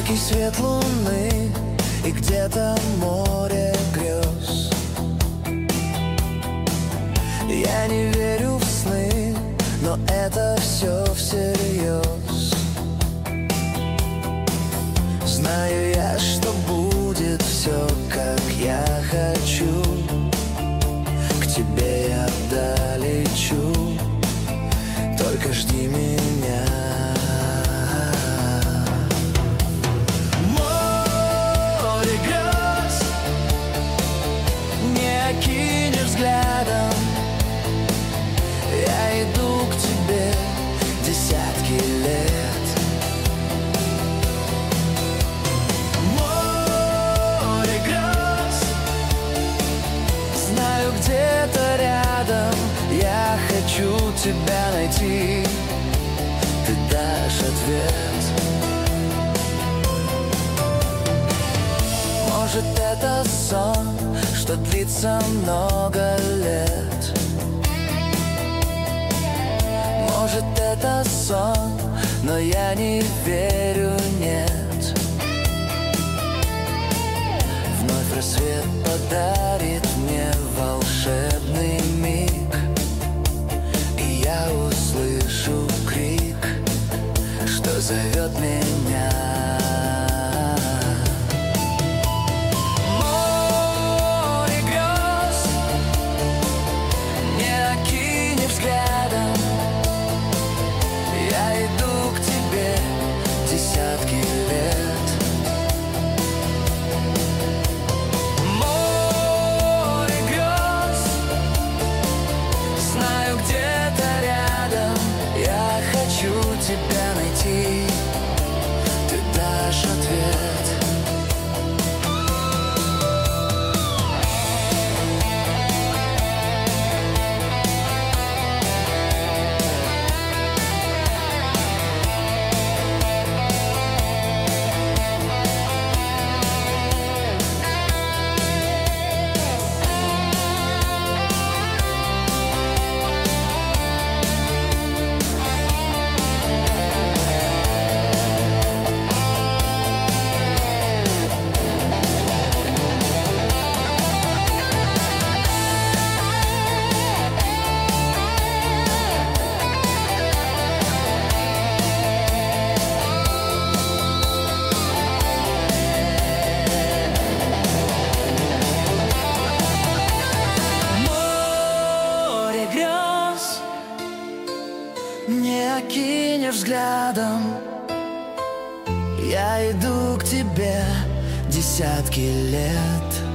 Яркий свет луны и где-то море грез. Я не верю в сны, но это все всерьез. Знаю я, что будет все, как я хочу. К тебе я долечу, только жди меня. Море грез не окинешь взглядом. Я иду к тебе десятки лет. Море грез, знаю, где-то рядом. Я хочу тебя найти, ты дашь ответ. Может, это сон, что длится много лет. Может, это сон, но я не верю, нет. Вновь рассвет подарит мне волшебный миг, и я услышу крик, что зовет меня. Море грез не окинешь взглядом. Я иду к тебе десятки лет. Море грез, знаю, где-то рядом. Я хочу тебя найти, ты дашь ответ. Не окинешь взглядом. Я иду к тебе десятки лет.